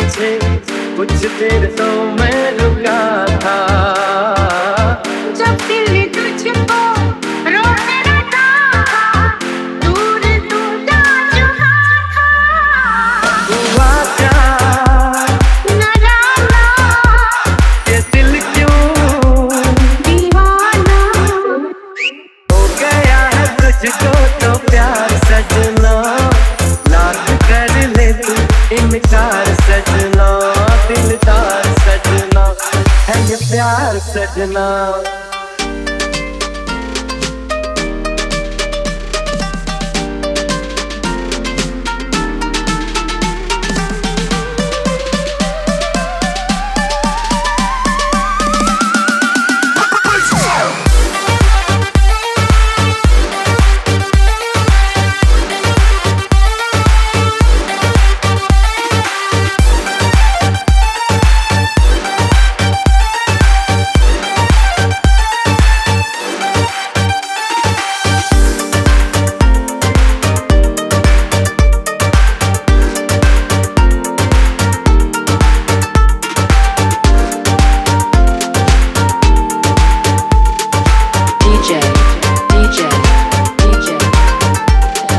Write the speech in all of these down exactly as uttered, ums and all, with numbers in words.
पीछे कुछ देर तो मैं रुका था, जब दिल तुझको रोकना था, दूर तू जा चुका था। हुआ क्या न जाना ये दिल क्यों दीवाना हो गया है तुझको तो प्यार सजना, लाख कर ले तू इनकार सजना, दिलदार सजना है ये प्यार सजना।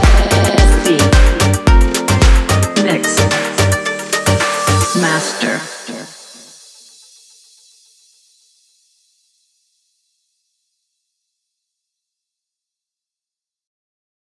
Master.